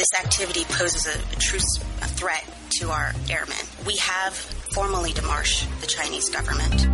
This activity poses a true threat to our airmen. We have formally demarched the Chinese government.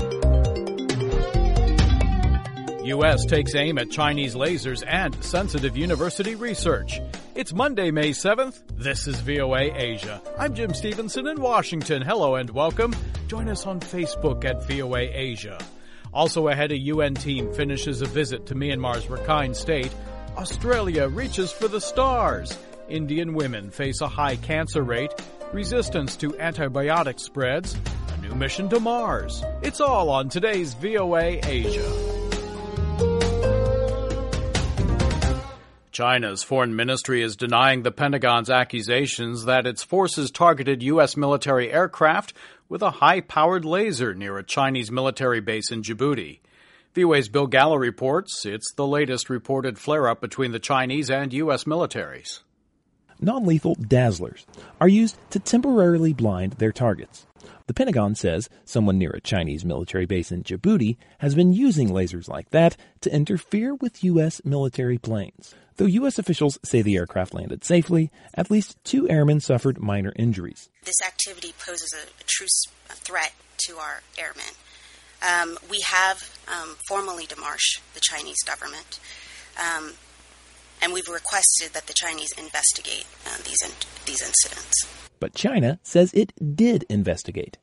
U.S. takes aim at Chinese lasers and sensitive university research. It's Monday, May 7th. This is VOA Asia. I'm Jim Stevenson in Washington. Hello and welcome. Join us on Facebook at VOA Asia. Also ahead, a UN team finishes a visit to Myanmar's Rakhine State. Australia reaches for the stars. Indian women face a high cancer rate. Resistance to antibiotics spreads. A new mission to Mars. It's all on today's VOA Asia. China's foreign ministry is denying the Pentagon's accusations that its forces targeted U.S. military aircraft with a high-powered laser near a Chinese military base in Djibouti. VOA's Bill Gallo reports it's the latest reported flare-up between the Chinese and U.S. militaries. Non-lethal dazzlers are used to temporarily blind their targets. The Pentagon says someone near a Chinese military base in Djibouti has been using lasers like that to interfere with U.S. military planes. Though U.S. officials say the aircraft landed safely, at least 2 airmen suffered minor injuries. This activity poses a true threat to our airmen. We have formally demarched the Chinese government, and we've requested that the Chinese investigate these incidents. But China says it did investigate.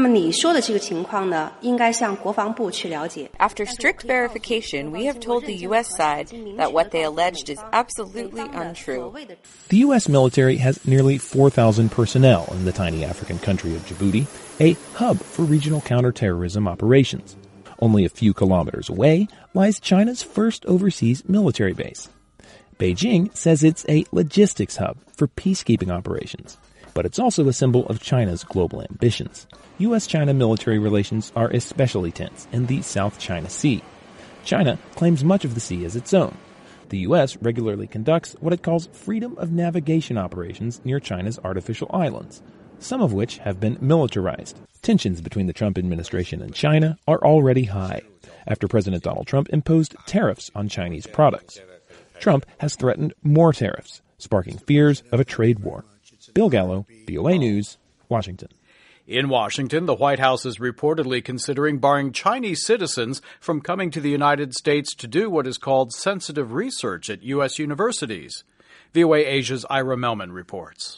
After strict verification, we have told the U.S. side that what they alleged is absolutely untrue. The U.S. military has nearly 4,000 personnel in the tiny African country of Djibouti, a hub for regional counterterrorism operations. Only a few kilometers away lies China's first overseas military base. Beijing says it's a logistics hub for peacekeeping operations, but it's also a symbol of China's global ambitions. U.S.-China military relations are especially tense in the South China Sea. China claims much of the sea as its own. The U.S. regularly conducts what it calls freedom of navigation operations near China's artificial islands, some of which have been militarized. Tensions between the Trump administration and China are already high, after President Donald Trump imposed tariffs on Chinese products. Trump has threatened more tariffs, sparking fears of a trade war. Bill Gallo, VOA News, Washington. In Washington, the White House is reportedly considering barring Chinese citizens from coming to the United States to do what is called sensitive research at U.S. universities. VOA Asia's Ira Melman reports.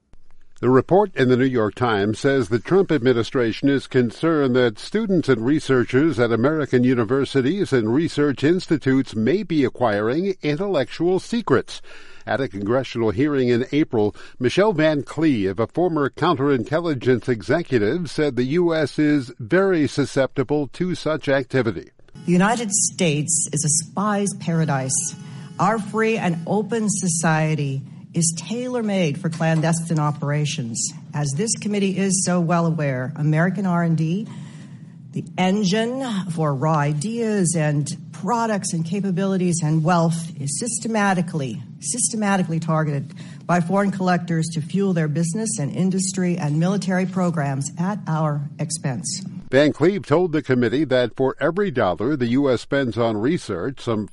The report in the New York Times says the Trump administration is concerned that students and researchers at American universities and research institutes may be acquiring intellectual secrets. At a congressional hearing in April, Michelle Van Cleve, a former counterintelligence executive, said the U.S. is very susceptible to such activity. The United States is a spy's paradise. Our free and open society is tailor-made for clandestine operations. As this committee is so well aware, American R&D, the engine for raw ideas and products and capabilities and wealth, is systematically targeted by foreign collectors to fuel their business and industry and military programs at our expense. Van Cleve told the committee that for every dollar the U.S. spends on research, some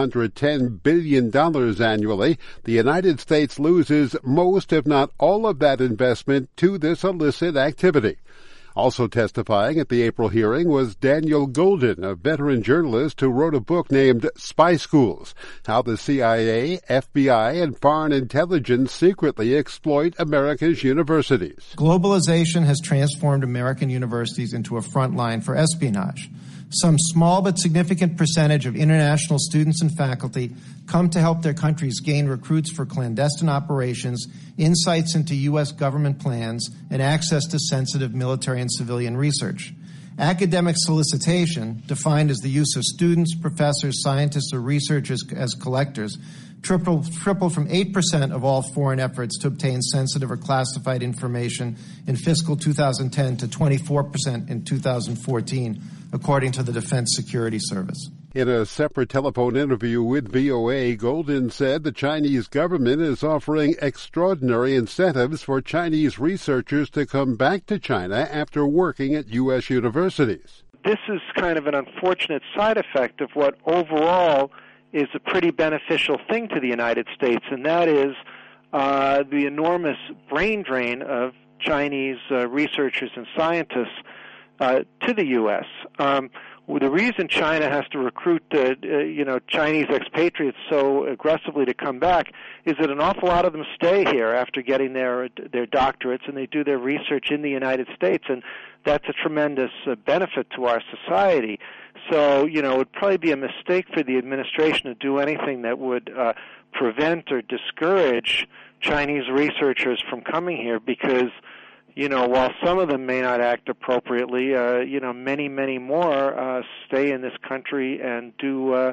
$510 billion annually, the United States loses most, if not all, of that investment to this illicit activity. Also testifying at the April hearing was Daniel Golden, a veteran journalist who wrote a book named Spy Schools, How the CIA, FBI, and Foreign Intelligence Secretly Exploit America's Universities. Globalization has transformed American universities into a front line for espionage. Some small but significant percentage of international students and faculty come to help their countries gain recruits for clandestine operations, insights into U.S. government plans, and access to sensitive military and civilian research. Academic solicitation, defined as the use of students, professors, scientists, or researchers as collectors, tripled from 8% of all foreign efforts to obtain sensitive or classified information in fiscal 2010 to 24% in 2014, according to the Defense Security Service. In a separate telephone interview with VOA, Golden said the Chinese government is offering extraordinary incentives for Chinese researchers to come back to China after working at U.S. universities. This is kind of an unfortunate side effect of what overall is a pretty beneficial thing to the United States, and that is the enormous brain drain of Chinese researchers and scientists to the U.S. The reason China has to recruit, Chinese expatriates so aggressively to come back is that an awful lot of them stay here after getting their doctorates, and they do their research in the United States, and that's a tremendous benefit to our society. So, it would probably be a mistake for the administration to do anything that would prevent or discourage Chinese researchers from coming here make while some of them may not act appropriately, many, many more stay in this country and do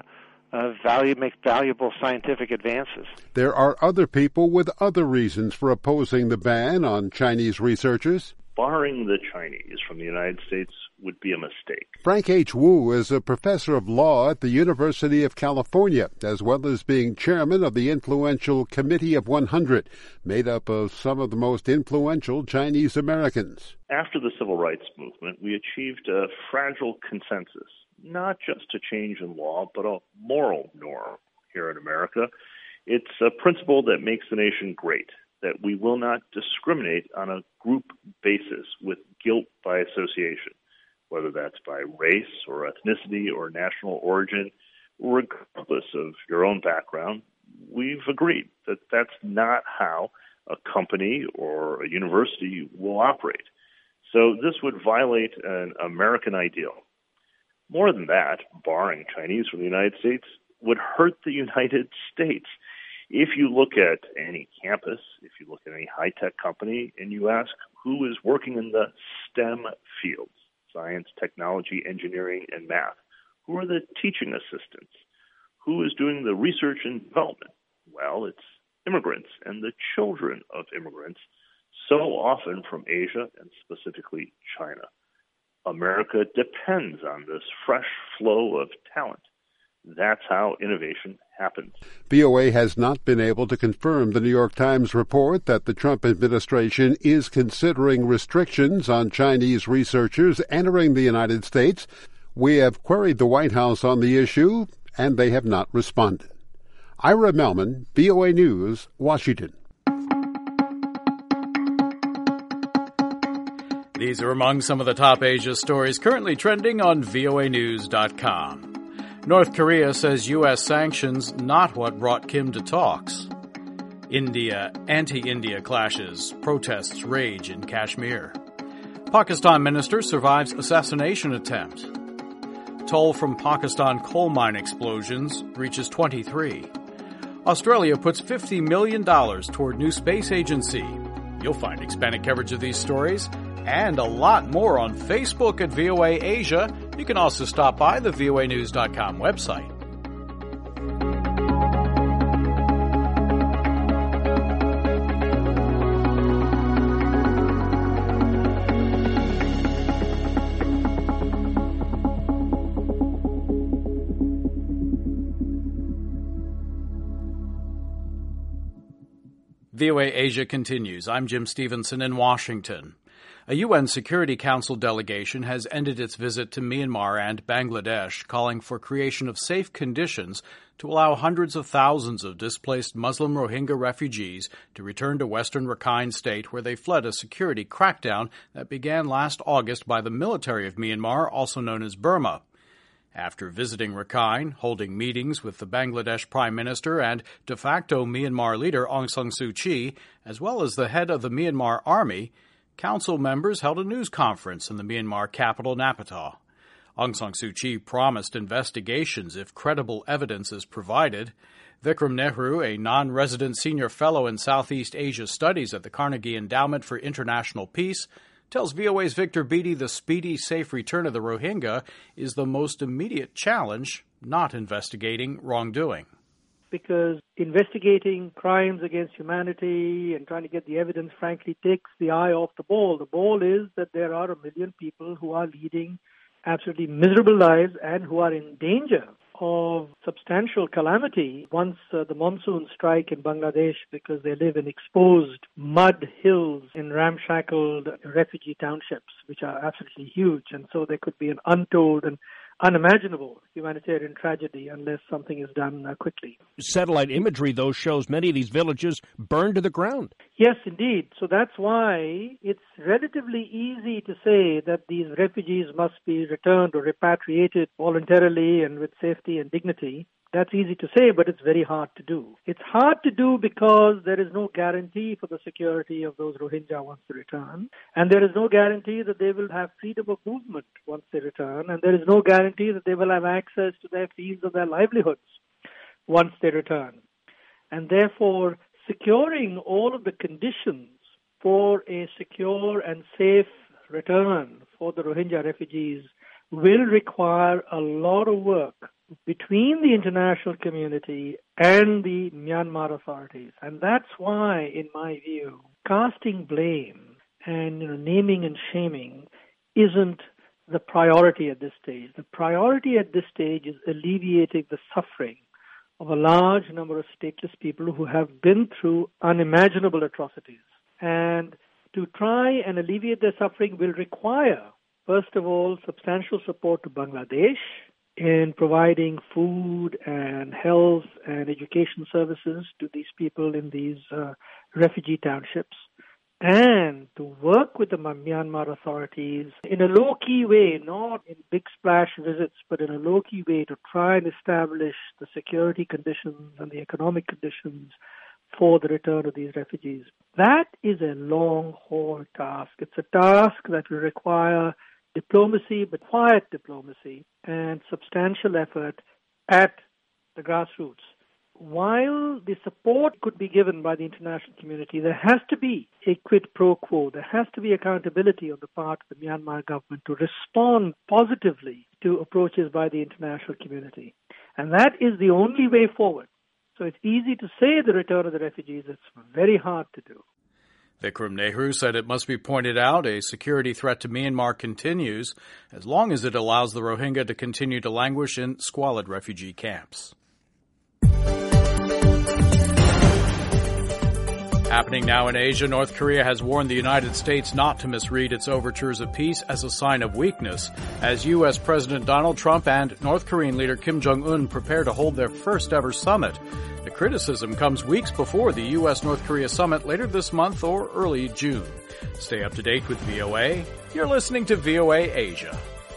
make valuable scientific advances. There are other people with other reasons for opposing the ban on Chinese researchers. Barring the Chinese from the United States would be a mistake. Frank H. Wu is a professor of law at the University of California, as well as being chairman of the influential Committee of 100, made up of some of the most influential Chinese Americans. After the Civil Rights Movement, we achieved a fragile consensus, not just a change in law, but a moral norm here in America. It's a principle that makes the nation great, that we will not discriminate on a group basis with guilt by association, whether that's by race or ethnicity or national origin, regardless of your own background. We've agreed that that's not how a company or a university will operate. So this would violate an American ideal. More than that, barring Chinese from the United States would hurt the United States. If you look at any campus, if you look at any high-tech company, and you ask who is working in the STEM fields, science, technology, engineering, and math, who are the teaching assistants? Who is doing the research and development? Well, it's immigrants and the children of immigrants, so often from Asia and specifically China. America depends on this fresh flow of talent. That's how innovation happens. VOA has not been able to confirm the New York Times report that the Trump administration is considering restrictions on Chinese researchers entering the United States. We have queried the White House on the issue, and they have not responded. Ira Melman, VOA News, Washington. These are among some of the top Asia stories currently trending on voanews.com. North Korea says U.S. sanctions not what brought Kim to talks. India, anti-India clashes, protests rage in Kashmir. Pakistan minister survives assassination attempt. Toll from Pakistan coal mine explosions reaches 23. Australia puts $50 million toward new space agency. You'll find expanded coverage of these stories and a lot more on Facebook at VOA Asia. You can also stop by the voanews.com website. VOA Asia continues. I'm Jim Stevenson in Washington. A UN Security Council delegation has ended its visit to Myanmar and Bangladesh, calling for creation of safe conditions to allow hundreds of thousands of displaced Muslim Rohingya refugees to return to western Rakhine State, where they fled a security crackdown that began last August by the military of Myanmar, also known as Burma. After visiting Rakhine, holding meetings with the Bangladesh Prime Minister and de facto Myanmar leader Aung San Suu Kyi, as well as the head of the Myanmar Army, Council members held a news conference in the Myanmar capital, Naypyidaw. Aung San Suu Kyi promised investigations if credible evidence is provided. Vikram Nehru, a non-resident senior fellow in Southeast Asia Studies at the Carnegie Endowment for International Peace, tells VOA's Victor Beattie the speedy, safe return of the Rohingya is the most immediate challenge, not investigating wrongdoing. Because investigating crimes against humanity and trying to get the evidence, frankly, takes the eye off the ball. The ball is that there are 1 million people who are leading absolutely miserable lives and who are in danger of substantial calamity once the monsoons strike in Bangladesh, because they live in exposed mud hills in ramshackled refugee townships, which are absolutely huge. And so there could be an untold and unimaginable humanitarian tragedy unless something is done quickly. Satellite imagery, though, shows many of these villages burned to the ground. Yes, indeed. So that's why it's relatively easy to say that these refugees must be returned or repatriated voluntarily and with safety and dignity. That's easy to say, but it's very hard to do. It's hard to do because there is no guarantee for the security of those Rohingya once they return. And there is no guarantee that they will have freedom of movement once they return. And there is no guarantee that they will have access to their fields and their livelihoods once they return. And therefore, securing all of the conditions for a secure and safe return for the Rohingya refugees will require a lot of work between the international community and the Myanmar authorities. And that's why, in my view, casting blame and naming and shaming isn't the priority at this stage. The priority at this stage is alleviating the suffering of a large number of stateless people who have been through unimaginable atrocities. And to try and alleviate their suffering will require, first of all, substantial support to Bangladesh in providing food and health and education services to these people in these refugee townships, and to work with the Myanmar authorities in a low-key way, not in big splash visits, but in a low-key way to try and establish the security conditions and the economic conditions for the return of these refugees. That is a long-haul task. It's a task that will require diplomacy, but quiet diplomacy, and substantial effort at the grassroots. While the support could be given by the international community, there has to be a quid pro quo. There has to be accountability on the part of the Myanmar government to respond positively to approaches by the international community. And that is the only way forward. So it's easy to say the return of the refugees. It's very hard to do. Vikram Nehru said it must be pointed out a security threat to Myanmar continues as long as it allows the Rohingya to continue to languish in squalid refugee camps. Happening now in Asia, North Korea has warned the United States not to misread its overtures of peace as a sign of weakness, as U.S. President Donald Trump and North Korean leader Kim Jong-un prepare to hold their first-ever summit. The criticism comes weeks before the U.S.-North Korea summit later this month or early June. Stay up to date with VOA. You're listening to VOA Asia.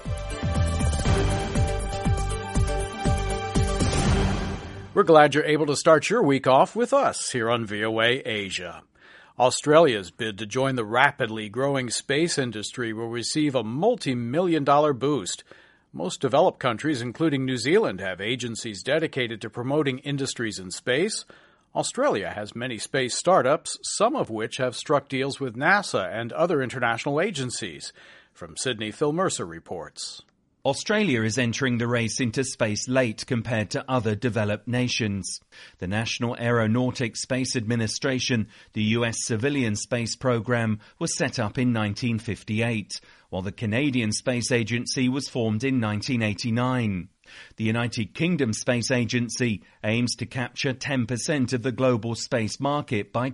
We're glad you're able to start your week off with us here on VOA Asia. Australia's bid to join the rapidly growing space industry will receive a multi-million-dollar boost. Most developed countries, including New Zealand, have agencies dedicated to promoting industries in space. Australia has many space startups, some of which have struck deals with NASA and other international agencies. From Sydney, Phil Mercer reports. Australia is entering the race into space late compared to other developed nations. The National Aeronautic Space Administration, the US civilian space program, was set up in 1958, while the Canadian Space Agency was formed in 1989. The United Kingdom Space Agency aims to capture 10% of the global space market by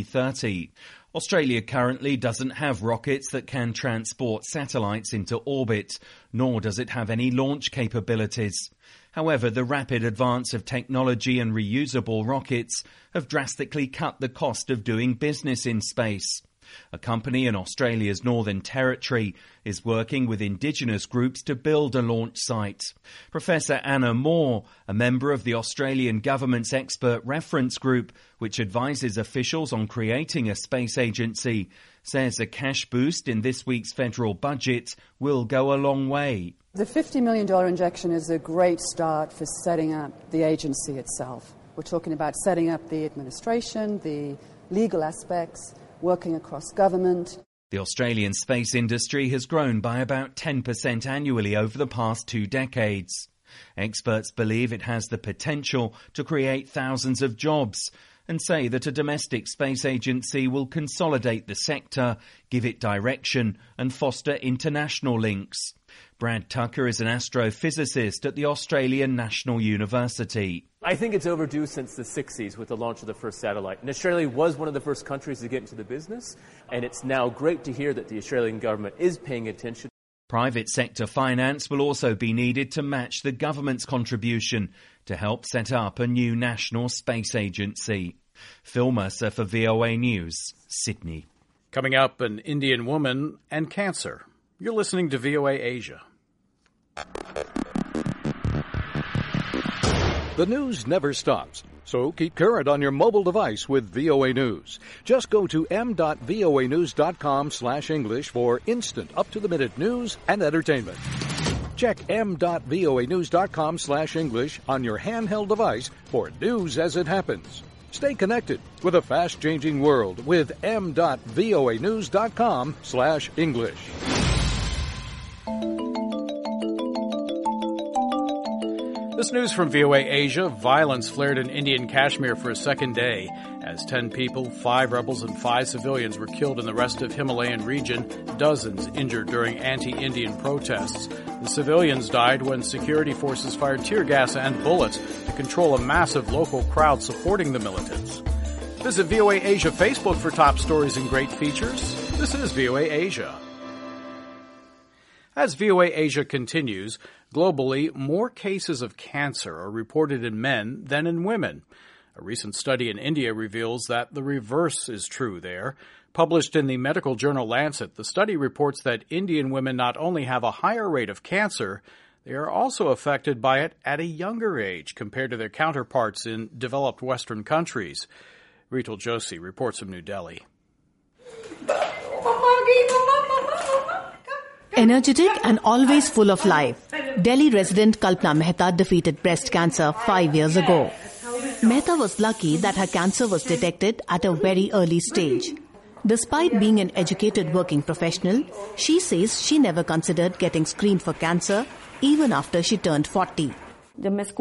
2030. Australia currently doesn't have rockets that can transport satellites into orbit, nor does it have any launch capabilities. However, the rapid advance of technology and reusable rockets have drastically cut the cost of doing business in space. A company in Australia's Northern Territory is working with Indigenous groups to build a launch site. Professor Anna Moore, a member of the Australian government's expert reference group, which advises officials on creating a space agency, says a cash boost in this week's federal budget will go a long way. The $50 million injection is a great start for setting up the agency itself. We're talking about setting up the administration, the legal aspects, working across government. The Australian space industry has grown by about 10% annually over the past 2 decades. Experts believe it has the potential to create thousands of jobs and say that a domestic space agency will consolidate the sector, give it direction and foster international links. Brad Tucker is an astrophysicist at the Australian National University. I think it's overdue since the 60s with the launch of the first satellite. And Australia was one of the first countries to get into the business, and it's now great to hear that the Australian government is paying attention. Private sector finance will also be needed to match the government's contribution to help set up a new national space agency. Phil Mercer for VOA News, Sydney. Coming up, an Indian woman and cancer. You're listening to VOA Asia. The news never stops, so keep current on your mobile device with VOA News. Just go to m.voanews.com/English for instant, up-to-the-minute news and entertainment. Check m.voanews.com/English on your handheld device for news as it happens. Stay connected with a fast-changing world with m.voanews.com/English. This news from VOA Asia. Violence flared in Indian Kashmir for a second day as 10 people, 5 rebels and 5 civilians were killed in the rest of Himalayan region, dozens injured during anti-Indian protests. The civilians died when security forces fired tear gas and bullets to control a massive local crowd supporting the militants. Visit VOA Asia Facebook for top stories and great features. This is VOA Asia. As VOA Asia continues, globally, more cases of cancer are reported in men than in women. A recent study in India reveals that the reverse is true there. Published in the medical journal Lancet, the study reports that Indian women not only have a higher rate of cancer, they are also affected by it at a younger age compared to their counterparts in developed Western countries. Ritul Joshi reports from New Delhi. Energetic and always full of life, Delhi resident Kalpana Mehta defeated breast cancer 5 years ago. Mehta was lucky that her cancer was detected at a very early stage. Despite being an educated working professional, she says she never considered getting screened for cancer even after she turned 40. When I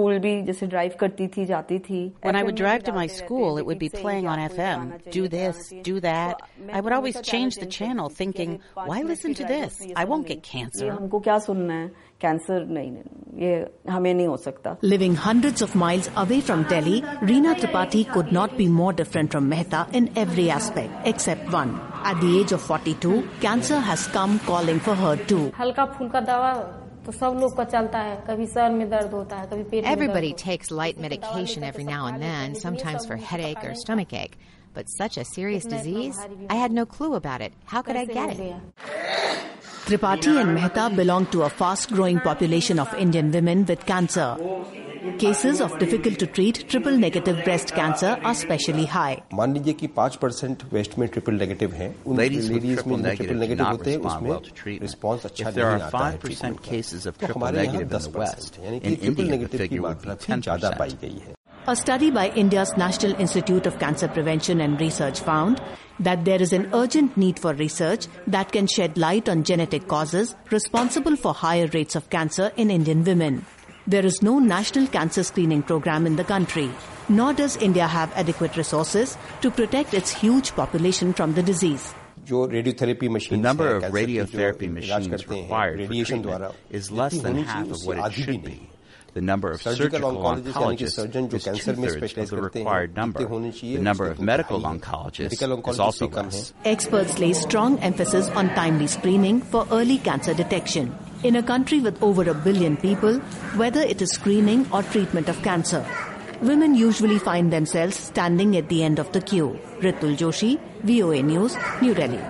would drive to my school, it would be playing on FM. Do this, do that. I would always change the channel thinking, why listen to this? I won't get cancer. Living hundreds of miles away from Delhi, Reena Tripathi could not be more different from Mehta in every aspect, except one. At the age of 42, cancer has come calling for her too. Everybody takes light medication every now and then, sometimes for headache or stomachache. But such a serious disease? I had no clue about it. How could I get it? Tripathi and Mehta belong to a fast-growing population of Indian women with cancer. Cases of difficult-to-treat triple-negative breast cancer are especially high. मान लीजिए कि 5% west में triple negative हैं. Ladies with triple negative do not respond well to treatment. If there are 5% cases of triple negative in the West, in India the figure would be 10%. A study by India's National Institute of Cancer Prevention and Research found that there is an urgent need for research that can shed light on genetic causes responsible for higher rates of cancer in Indian women. There is no national cancer screening program in the country, nor does India have adequate resources to protect its huge population from the disease. The number of radiotherapy machines required for treatment is less than half of what it should be. The number of surgical oncologists is 2/3 of the required number. The number of medical oncologists is also less. Experts lay strong emphasis on timely screening for early cancer detection. In a country with over 1 billion people, whether it is screening or treatment of cancer, women usually find themselves standing at the end of the queue. Ritul Joshi, VOA News, New Delhi.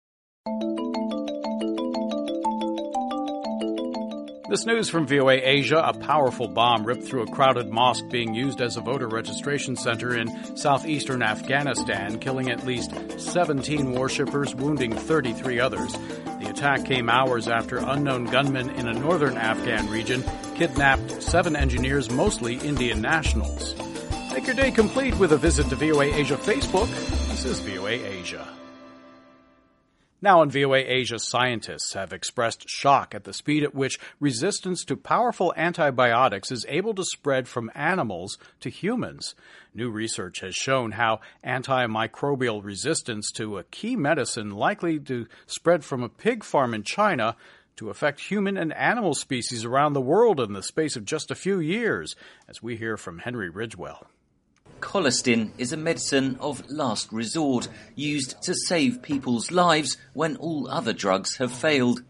This news from VOA Asia. A powerful bomb ripped through a crowded mosque being used as a voter registration center in southeastern Afghanistan, killing at least 17 worshippers, wounding 33 others. The attack came hours after unknown gunmen in a northern Afghan region kidnapped 7 engineers, mostly Indian nationals. Make your day complete with a visit to VOA Asia Facebook. This is VOA Asia. Now on VOA Asia, scientists have expressed shock at the speed at which resistance to powerful antibiotics is able to spread from animals to humans. New research has shown how antimicrobial resistance to a key medicine likely to spread from a pig farm in China to affect human and animal species around the world in the space of just a few years, as we hear from Henry Ridgewell. Colistin is a medicine of last resort, used to save people's lives when all other drugs have failed.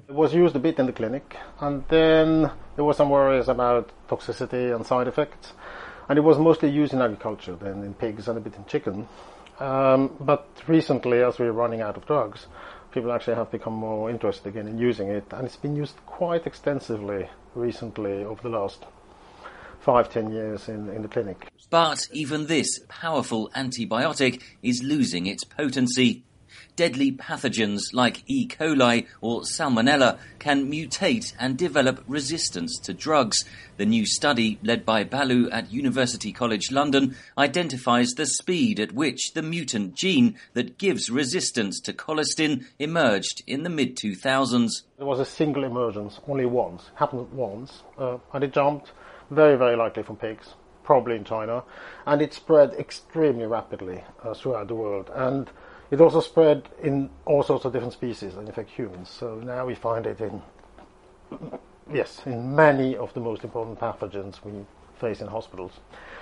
It was used a bit in the clinic, and then there were some worries about toxicity and side effects, and it was mostly used in agriculture, then in pigs and a bit in chicken. But recently, as we're running out of drugs, people actually have become more interested again in using it, and it's been used quite extensively recently over the last 5-10 years in the clinic. But even this powerful antibiotic is losing its potency. Deadly pathogens like E. coli or Salmonella can mutate and develop resistance to drugs. The new study, led by Balu at University College London, identifies the speed at which the mutant gene that gives resistance to colistin emerged in the mid-2000s. There was a single emergence, only once, happened once, and it jumped very, very likely from pigs, probably in China, and it spread extremely rapidly throughout the world. And it also spread in all sorts of different species and affect humans. So now we find it in many of the most important pathogens we face in hospitals.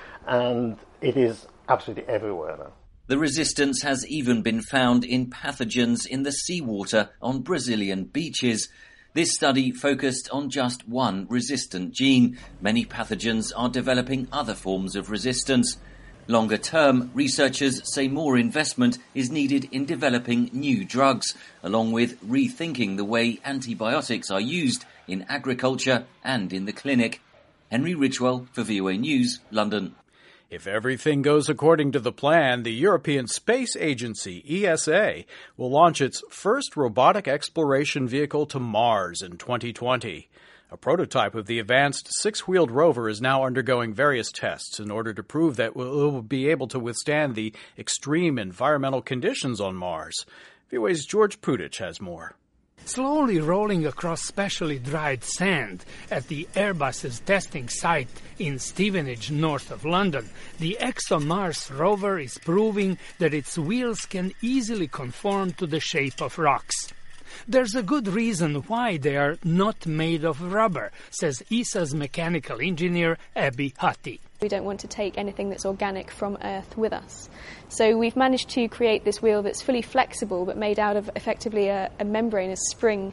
And it is absolutely everywhere now. The resistance has even been found in pathogens in the seawater on Brazilian beaches. This study focused on just one resistant gene. Many pathogens are developing other forms of resistance. Longer term, researchers say more investment is needed in developing new drugs, along with rethinking the way antibiotics are used in agriculture and in the clinic. Henry Ridgewell for VOA News, London. If everything goes according to the plan, the European Space Agency, ESA, will launch its first robotic exploration vehicle to Mars in 2020. A prototype of the advanced six-wheeled rover is now undergoing various tests in order to prove that it will be able to withstand the extreme environmental conditions on Mars. VOA's George Pudich has more. Slowly rolling across specially dried sand at the Airbus's testing site in Stevenage, north of London, the ExoMars rover is proving that its wheels can easily conform to the shape of rocks. There's a good reason why they are not made of rubber, says ESA's mechanical engineer Abby Hutty. We don't want to take anything that's organic from Earth with us. So we've managed to create this wheel that's fully flexible but made out of effectively a membrane, a spring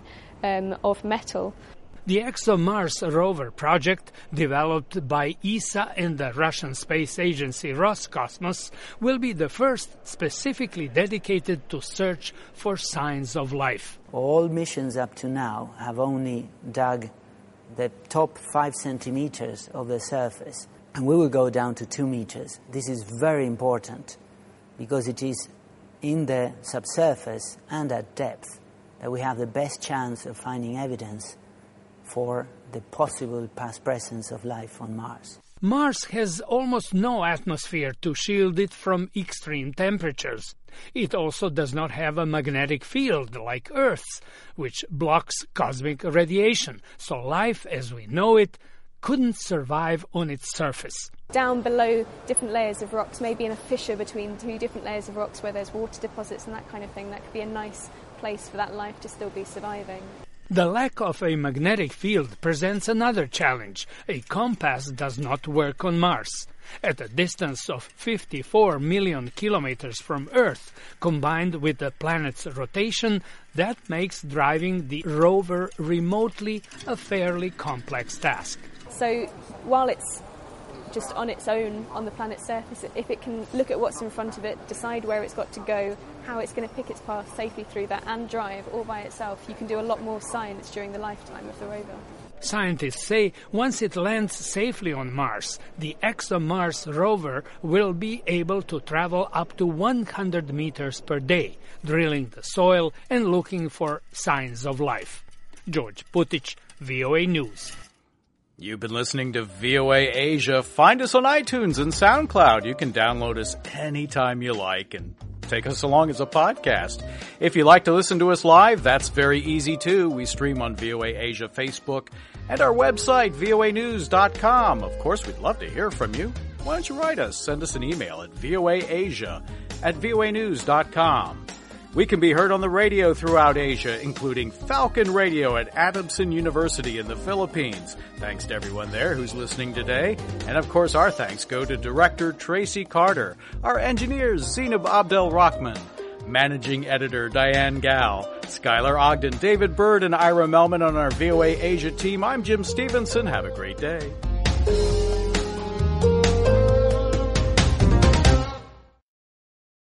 of metal. The ExoMars rover project, developed by ESA and the Russian space agency Roscosmos, will be the first specifically dedicated to search for signs of life. All missions up to now have only dug the top 5 centimeters of the surface, and we will go down to 2 meters. This is very important because it is in the subsurface and at depth that we have the best chance of finding evidence for the possible past presence of life on Mars. Mars has almost no atmosphere to shield it from extreme temperatures. It also does not have a magnetic field like Earth's, which blocks cosmic radiation, so life as we know it couldn't survive on its surface. Down below different layers of rocks, maybe in a fissure between 2 different layers of rocks where there's water deposits and that kind of thing, that could be a nice place for that life to still be surviving. The lack of a magnetic field presents another challenge. A compass does not work on Mars. At a distance of 54 million kilometers from Earth, combined with the planet's rotation, that makes driving the rover remotely a fairly complex task. So while it's just on its own on the planet's surface, if it can look at what's in front of it, decide where it's got to go, how it's going to pick its path safely through that and drive all by itself, you can do a lot more science during the lifetime of the rover. Scientists say once it lands safely on Mars, the ExoMars rover will be able to travel up to 100 meters per day, drilling the soil and looking for signs of life. George Putich, VOA News. You've been listening to VOA Asia. Find us on iTunes and SoundCloud. You can download us anytime you like and take us along as a podcast. If you like to listen to us live, that's very easy too. We stream on VOA Asia Facebook and our website, voanews.com. Of course, we'd love to hear from you. Why don't you write us? Send us an email at voaasia@voanews.com. We can be heard on the radio throughout Asia, including Falcon Radio at Adamson University in the Philippines. Thanks to everyone there who's listening today. And of course, our thanks go to Director Tracy Carter, our engineers Zainab Abdel Rahman, Managing Editor Diane Gao, Skylar Ogden, David Bird, and Ira Melman on our VOA Asia team. I'm Jim Stevenson. Have a great day.